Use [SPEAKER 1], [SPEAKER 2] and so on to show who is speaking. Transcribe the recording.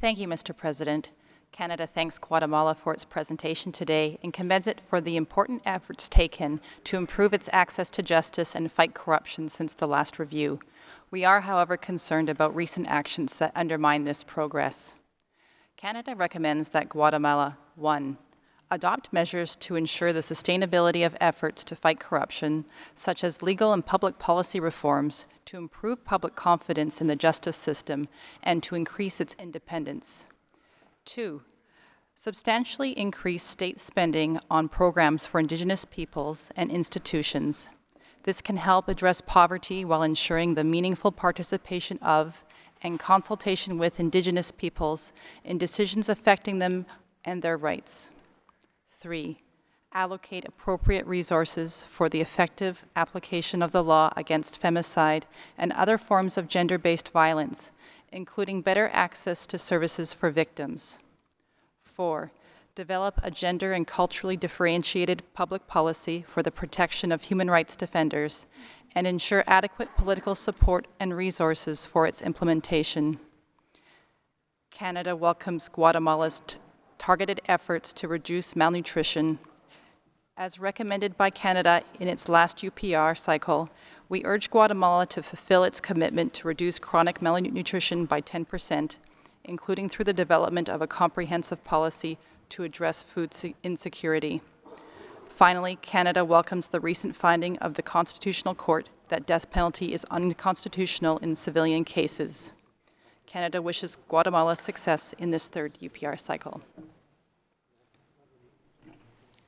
[SPEAKER 1] Thank you, Mr. President. Canada thanks Guatemala for its presentation today and commends it for the important efforts taken to improve its access to justice and fight corruption since the last review. We are, however, concerned about recent actions that undermine this progress. Canada recommends that Guatemala, 1, adopt measures to ensure the sustainability of efforts to fight corruption, such as legal and public policy reforms, to improve public confidence in the justice system and to increase its independence. 2, substantially increase state spending on programs for Indigenous peoples and institutions. This can help address poverty while ensuring the meaningful participation of and consultation with Indigenous peoples in decisions affecting them and their rights. 3, allocate appropriate resources for the effective application of the law against femicide and other forms of gender-based violence, including better access to services for victims. 4, develop a gender and culturally differentiated public policy for the protection of human rights defenders and ensure adequate political support and resources for its implementation. Canada welcomes Guatemala's targeted efforts to reduce malnutrition. As recommended by Canada in its last UPR cycle, we urge Guatemala to fulfill its commitment to reduce chronic malnutrition by 10%, including through the development of a comprehensive policy to address food insecurity. Finally, Canada welcomes the recent finding of the Constitutional Court that death penalty is unconstitutional in civilian cases. Canada wishes Guatemala success in this third UPR cycle.